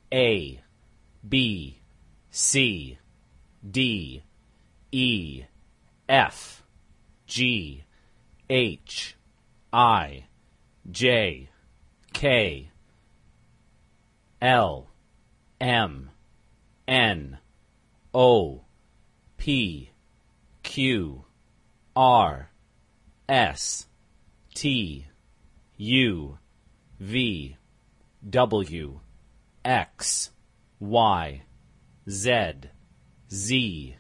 A, B, C, D, E, F, G, H, I, J, K, L, M, N, O, P, Q, R, S, T, U, V, W, X, Y, Z, Z,